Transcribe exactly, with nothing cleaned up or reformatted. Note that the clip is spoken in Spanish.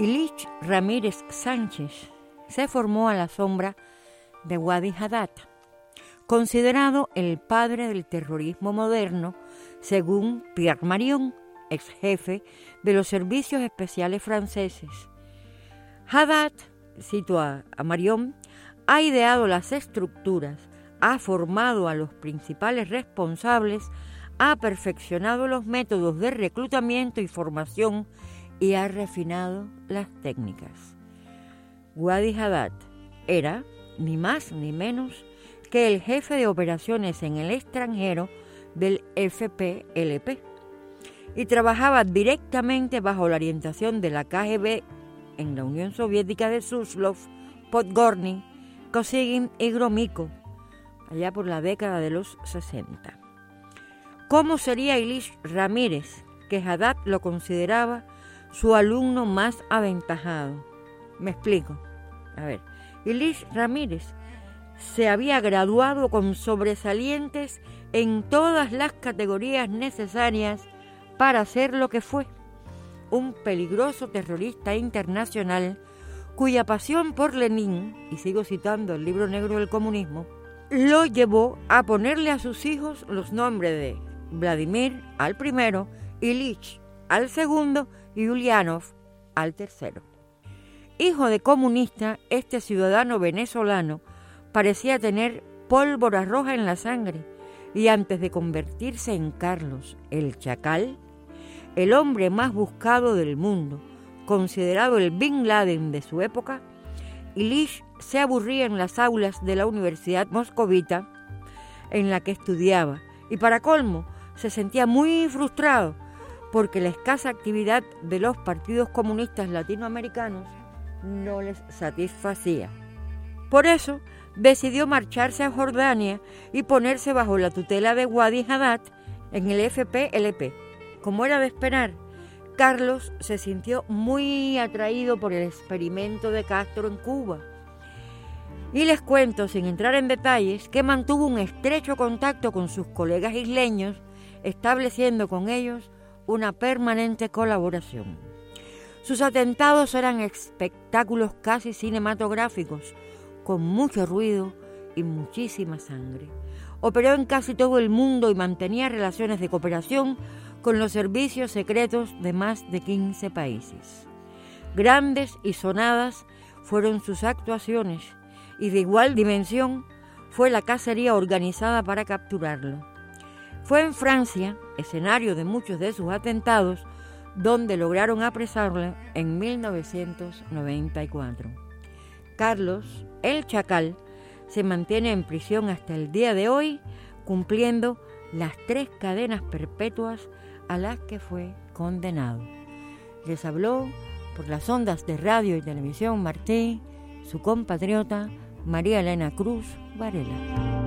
Ilich Ramírez Sánchez se formó a la sombra de Wadi Haddad, considerado el padre del terrorismo moderno, según Pierre Marion, ex jefe de los servicios especiales franceses. Haddad, cito a, a Marion, ha ideado las estructuras, ha formado a los principales responsables, ha perfeccionado los métodos de reclutamiento y formación y ha refinado las técnicas. Wadi Haddad era, ni más ni menos, que el jefe de operaciones en el extranjero del F P L P y trabajaba directamente bajo la orientación de la K G B en la Unión Soviética de Suslov, Podgorny, Kosygin y Gromyko, allá por la década de los sesenta. ¿Cómo sería Ilich Ramírez, que Haddad lo consideraba su alumno más aventajado? Me explico. A ver, Ilich Ramírez se había graduado con sobresalientes en todas las categorías necesarias para ser lo que fue, un peligroso terrorista internacional cuya pasión por Lenin, y sigo citando el libro negro del comunismo, lo llevó a ponerle a sus hijos los nombres de Vladimir al primero, Ilich al segundo y Ulyanov al tercero. Hijo de comunista, este ciudadano venezolano parecía tener pólvora roja en la sangre y antes de convertirse en Carlos el Chacal, el hombre más buscado del mundo, considerado el Bin Laden de su época, Ilich se aburría en las aulas de la Universidad Moscovita en la que estudiaba y para colmo se sentía muy frustrado porque la escasa actividad de los partidos comunistas latinoamericanos no les satisfacía. Por eso decidió marcharse a Jordania y ponerse bajo la tutela de Wadi Haddad en el F P L P. Como era de esperar, Carlos se sintió muy atraído por el experimento de Castro en Cuba. Y les cuento, sin entrar en detalles, que mantuvo un estrecho contacto con sus colegas isleños, estableciendo con ellos una permanente colaboración. Sus atentados eran espectáculos casi cinematográficos, con mucho ruido y muchísima sangre. Operó en casi todo el mundo y mantenía relaciones de cooperación con los servicios secretos de más de quince países. Grandes y sonadas fueron sus actuaciones y de igual dimensión fue la cacería organizada para capturarlo. Fue en Francia, escenario de muchos de sus atentados, donde lograron apresarlo en mil novecientos noventa y cuatro. Carlos, el Chacal, se mantiene en prisión hasta el día de hoy, cumpliendo las tres cadenas perpetuas a las que fue condenado. Les habló por las ondas de radio y televisión Martí, su compatriota María Elena Cruz Varela.